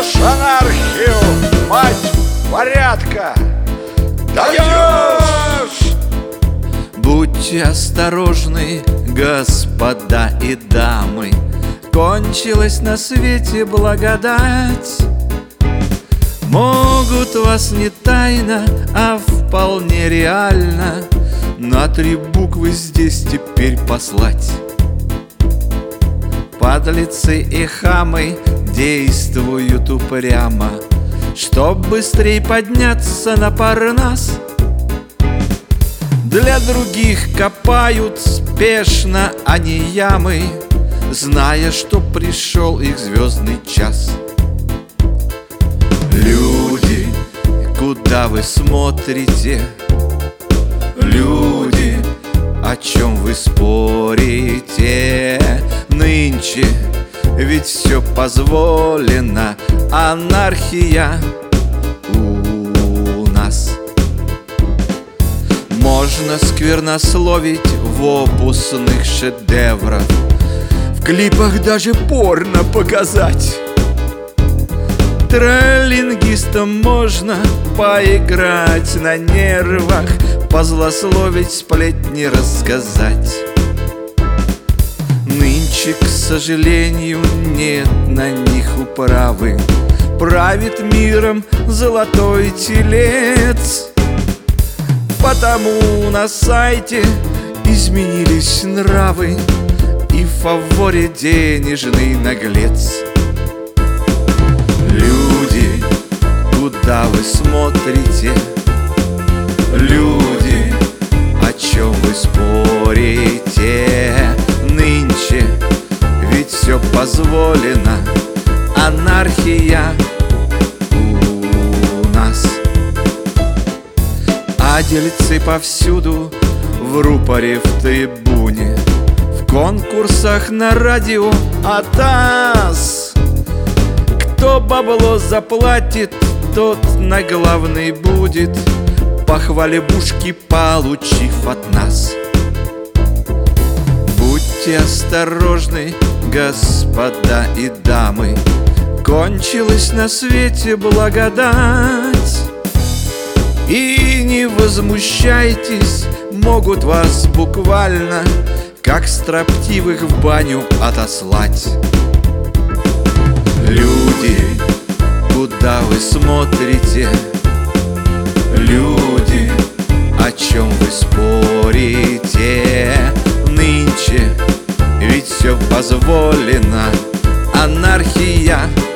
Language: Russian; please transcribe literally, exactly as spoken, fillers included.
даешь анархию, мать порядка, даешь! Будьте осторожны, господа и дамы, кончилась на свете благодать. Могут вас не тайно, а вполне реально на три буквы здесь теперь послать. Подлецы и хамы действуют упрямо, чтоб быстрей подняться на Парнас. Для других копают спешно они ямы, зная, что пришел их звездный час. Люди, куда вы смотрите? Люди, о чем вы спорите? Нынче ведь все позволено, анархия у нас. Можно сквернословить в опусных шедеврах, в клипах даже порно показать. Троллингистам можно поиграть на нервах, позлословить, сплетни рассказать. Нынче, к сожалению, нет на них управы, правит миром золотой телец. Потому на сайте изменились нравы, и в фаворе денежный наглец. Люди, куда вы смотрите? Люди, о чем вы спорите? Нынче ведь все позволено, анархия у нас. А дельцы повсюду, в рупоре, в трибуне, в конкурсах на радио, а таз. Кто бабло заплатит, тот на главный будет, похвалебушки получив от нас. Будьте осторожны, господа и дамы, кончилась на свете благодать. И не возмущайтесь, могут вас буквально, как строптивых, в баню отослать. Люди, куда вы смотрите? Люди, о чем вы спорите? Нынче ведь все позволено, анархия